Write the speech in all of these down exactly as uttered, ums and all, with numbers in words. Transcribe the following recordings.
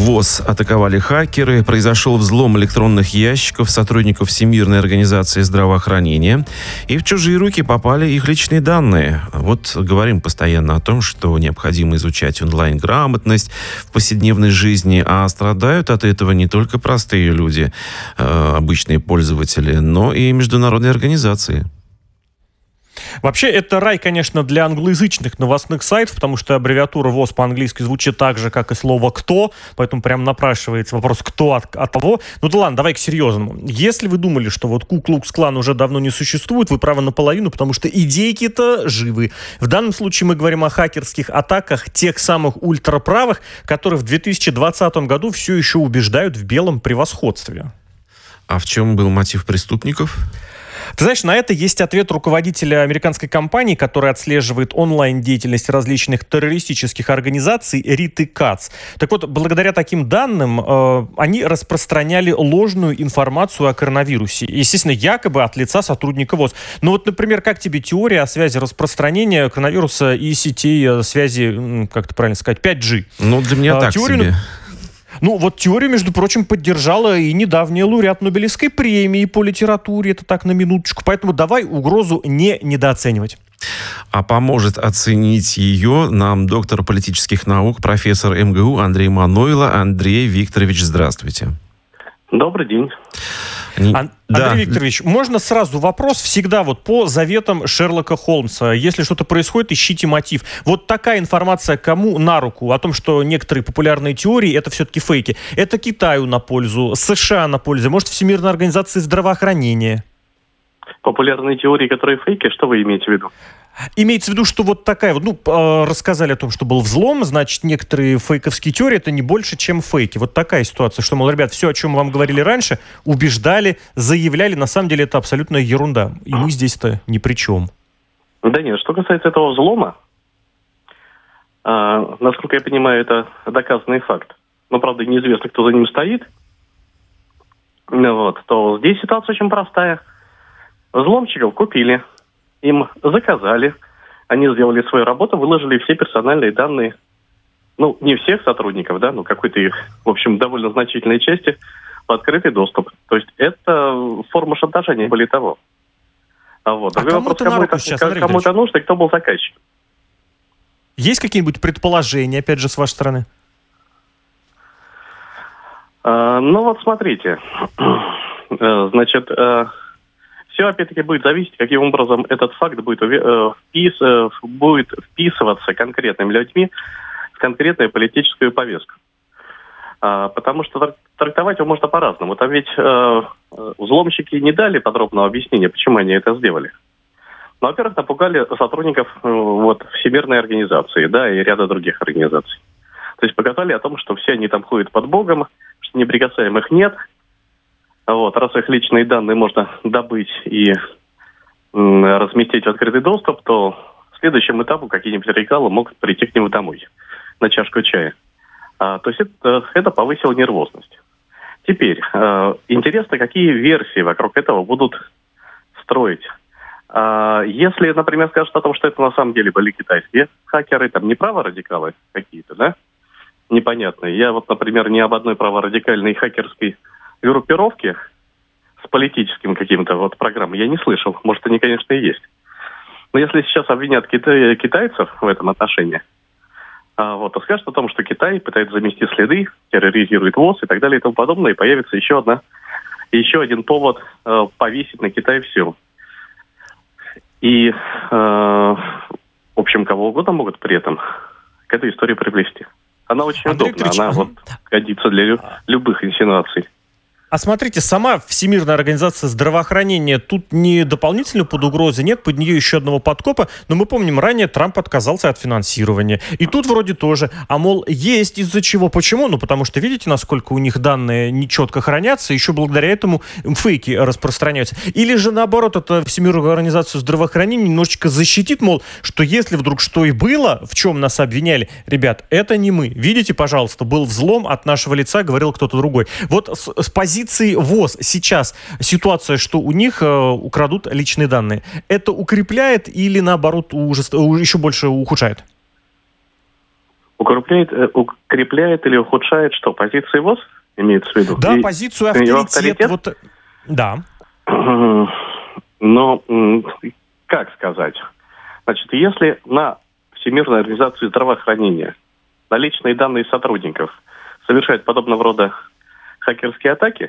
ВОЗ атаковали хакеры, произошел взлом электронных ящиков сотрудников Всемирной организации здравоохранения, и в чужие руки попали их личные данные. Вот говорим постоянно о том, что необходимо изучать онлайн-грамотность в повседневной жизни, а страдают от этого не только простые люди, обычные пользователи, но и международные организации. Вообще, это рай, конечно, для англоязычных новостных сайтов, потому что аббревиатура ВОЗ по-английски звучит так же, как и слово «кто», поэтому прям напрашивается вопрос «кто от, от того?». Ну да ладно, давай к серьезному. Если вы думали, что вот Ку-Клукс-клан уже давно не существует, вы правы наполовину, потому что идейки-то живы. В данном случае мы говорим о хакерских атаках тех самых ультраправых, которые в две тысячи двадцатом году все еще убеждают в белом превосходстве. А в чем был мотив преступников? Ты знаешь, на это есть ответ руководителя американской компании, которая отслеживает онлайн-деятельность различных террористических организаций, Риты Кац. Так вот, благодаря таким данным э, они распространяли ложную информацию о коронавирусе. Естественно, якобы от лица сотрудника ВОЗ. Ну вот, например, как тебе теория о связи распространения коронавируса и сетей связи, как это правильно сказать, пять джи? Ну, для меня а, так теорию, себе. Ну, вот теорию, между прочим, поддержала и недавняя лауреат Нобелевской премии по литературе, это так на минуточку. Поэтому давай угрозу не недооценивать. А поможет оценить ее нам доктор политических наук, профессор эм гэ у Андрей Манойло. Андрей Викторович, здравствуйте. Добрый день. Ан- да. Андрей Викторович, можно сразу вопрос? Всегда вот по заветам Шерлока Холмса. Если что-то происходит, ищите мотив. Вот такая информация кому на руку? О том, что некоторые популярные теории — это все-таки фейки. Это Китаю на пользу, США на пользу, может, Всемирной организации здравоохранения? Популярные теории, которые фейки, что вы имеете в виду? Имеется в виду, что вот такая вот, ну, э, рассказали о том, что был взлом, значит, некоторые фейковские теории — это не больше, чем фейки. Вот такая ситуация, что, мол, ребят, все, о чем мы вам говорили раньше, убеждали, заявляли, на самом деле это абсолютная ерунда. И мы здесь-то ни при чем. Да нет, что касается этого взлома, э, насколько я понимаю, это доказанный факт. Но, правда, неизвестно, кто за ним стоит. Вот, то здесь ситуация очень простая. Взломщиков купили. Им заказали, они сделали свою работу, выложили все персональные данные, ну, не всех сотрудников, да, но какой-то их, в общем, довольно значительной части в открытый доступ. То есть это форма шантажа, не более того. А вот. А Другой вопрос, кому, это, сейчас, кому это нужно и кто был заказчик. Есть какие-нибудь предположения, опять же, с вашей стороны? А, ну вот смотрите, значит... Все, опять-таки, будет зависеть, каким образом этот факт будет, э, впис, э, будет вписываться конкретными людьми в конкретную политическую повестку. А, потому что трактовать его можно по-разному. Там ведь э, взломщики не дали подробного объяснения, почему они это сделали. Ну, во-первых, напугали сотрудников э, вот, Всемирной организации, да, и ряда других организаций. То есть показали о том, что все они там ходят под Богом, что неприкасаемых нет. Вот, раз их личные данные можно добыть и м, разместить в открытый доступ, то в следующем этапе какие-нибудь радикалы могут прийти к нему домой на чашку чая. А, то есть это, это повысило нервозность. Теперь, э, интересно, какие версии вокруг этого будут строить. А, если, например, скажут о том, что это на самом деле были китайские хакеры, там не праворадикалы какие-то, да, непонятные. Я вот, например, ни об одной праворадикальной хакерской группировки с политическим каким-то вот программой я не слышал. Может, они, конечно, и есть. Но если сейчас обвинят китай, китайцев в этом отношении, а, вот, то скажут о том, что Китай пытается замести следы, терроризирует ВОЗ и так далее и тому подобное, и появится еще одна, еще один повод э, повесить на Китай все. И, э, в общем, кого угодно могут при этом к этой истории приплести. Она очень Андрей удобна, она Викторович, вот годится для лю- любых инсинуаций. А смотрите, сама Всемирная организация здравоохранения тут не дополнительно под угрозой, нет под нее еще одного подкопа, но мы помним, ранее Трамп отказался от финансирования. И тут вроде тоже. А мол, есть из-за чего. Почему? Ну, потому что видите, насколько у них данные нечетко хранятся, еще благодаря этому фейки распространяются. Или же наоборот, это Всемирную организацию здравоохранения немножечко защитит, мол, что если вдруг что и было, в чем нас обвиняли, ребят, это не мы. Видите, пожалуйста, был взлом от нашего лица, говорил кто-то другой. Вот с, с позиции ВОЗ сейчас ситуация, что у них э, украдут личные данные, это укрепляет или наоборот ужас, еще больше ухудшает? Укрепляет, укрепляет или ухудшает что? Позиции ВОЗ имеется в виду? Да, и, позицию, авторитет. авторитет? Вот, да. Но, как сказать? Значит, если на Всемирной организации здравоохранения на личные данные сотрудников совершают подобного рода хакерские атаки,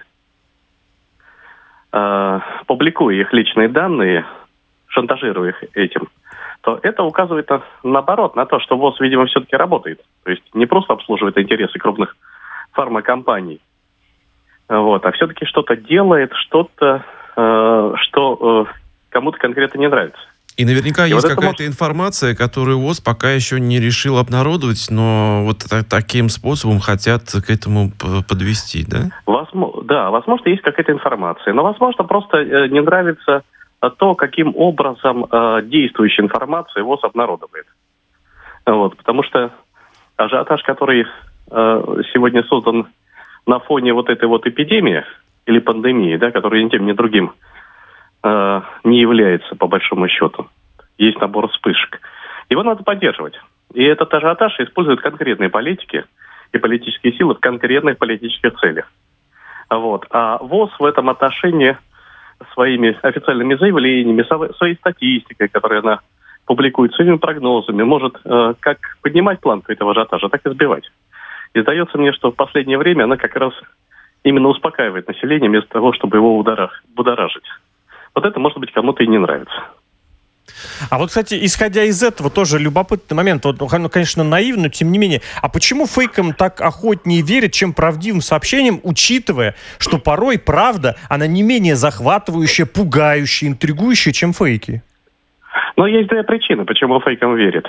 э, публикуя их личные данные, шантажируя их этим, то это указывает на, наоборот на то, что ВОЗ, видимо, все-таки работает. То есть не просто обслуживает интересы крупных фармакомпаний, вот, а все-таки что-то делает, что-то, э, что э, кому-то конкретно не нравится. И наверняка и есть вот какая-то может... информация, которую ВОЗ пока еще не решил обнародовать, но вот так, таким способом хотят к этому подвести, да? Возможно, да, возможно, есть какая-то информация, но, возможно, просто э, не нравится то, каким образом э, действующая информация ВОЗ обнародовает. Вот, потому что ажиотаж, который э, сегодня создан на фоне вот этой вот эпидемии или пандемии, да, которая ни тем, ни другим э, не является, по большому счету. Есть набор вспышек. Его надо поддерживать. И этот ажиотаж используют конкретные политики и политические силы в конкретных политических целях. Вот. А ВОЗ в этом отношении своими официальными заявлениями, своей статистикой, которую она публикует, своими прогнозами, может э, как поднимать планку этого ажиотажа, так и сбивать. И сдается мне, что в последнее время она как раз именно успокаивает население, вместо того, чтобы его будоражить. Вот это, может быть, кому-то и не нравится. А вот, кстати, исходя из этого, тоже любопытный момент. Вот, ну, конечно, наивно, но тем не менее. А почему фейкам так охотнее верят, чем правдивым сообщениям, учитывая, что порой правда, она не менее захватывающая, пугающая, интригующая, чем фейки? Ну, есть две причины, почему фейкам верят.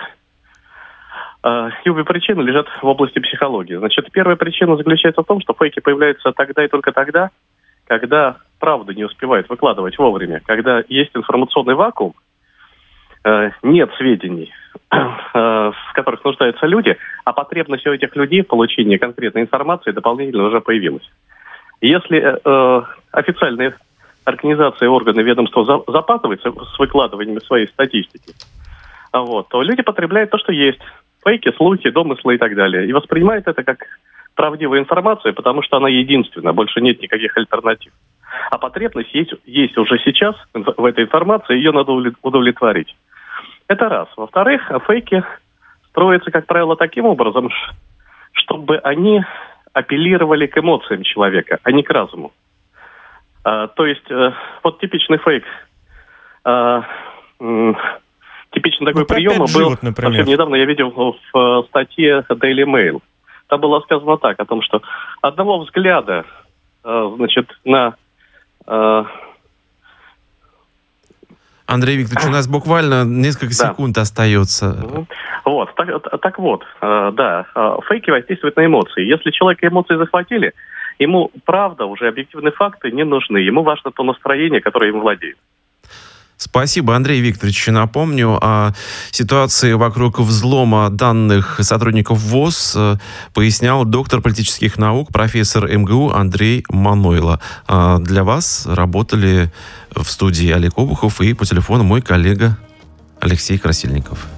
И обе причины лежат в области психологии. Значит, первая причина заключается в том, что фейки появляются тогда и только тогда, когда правду не успевают выкладывать вовремя, когда есть информационный вакуум, нет сведений, в которых нуждаются люди, а потребность у этих людей в получении конкретной информации дополнительно уже появилась. Если э, официальные организации, органы, ведомства за, запаздываются с выкладыванием своей статистики, вот, то люди потребляют то, что есть. Фейки, слухи, домыслы и так далее. И воспринимают это как правдивую информацию, потому что она единственная, больше нет никаких альтернатив. А потребность есть, есть уже сейчас в этой информации, ее надо удовлетворить. Это раз. Во-вторых, фейки строятся, как правило, таким образом, чтобы они апеллировали к эмоциям человека, а не к разуму. А, то есть, э, вот типичный фейк, а, м, типичный такой ну, прием был, живот, совсем недавно я видел в, в статье Daily Mail. Там было сказано так, о том, что одного взгляда, э, значит, на... Э, Андрей Викторович, у нас буквально несколько да. секунд остается. Вот, так, так вот, э, да, фейки воздействуют на эмоции. Если человека эмоции захватили, ему правда, уже объективные факты не нужны. Ему важно то настроение, которое им владеет. Спасибо, Андрей Викторович. Напомню о ситуации вокруг взлома данных сотрудников ВОЗ пояснял доктор политических наук, профессор эм гэ у Андрей Манойло. Для вас работали в студии Олег Обухов и по телефону мой коллега Алексей Красильников.